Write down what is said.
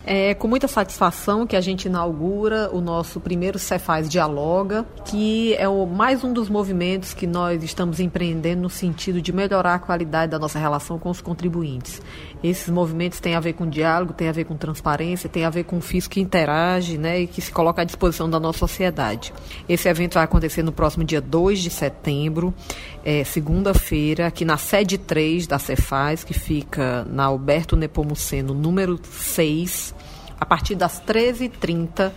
É com muita satisfação que a gente inaugura o nosso primeiro Cefaz Dialoga, que é mais um dos movimentos que nós estamos empreendendo no sentido de melhorar a qualidade da nossa relação com os contribuintes. Esses movimentos têm a ver com diálogo, têm a ver com transparência, têm a ver com o fisco que interage, né, e que se coloca à disposição da nossa sociedade. Esse evento vai acontecer no próximo dia 2 de setembro, segunda-feira, aqui na sede 3 da Cefaz, que fica na Alberto Nepomuceno, número 6, a partir das 13h30.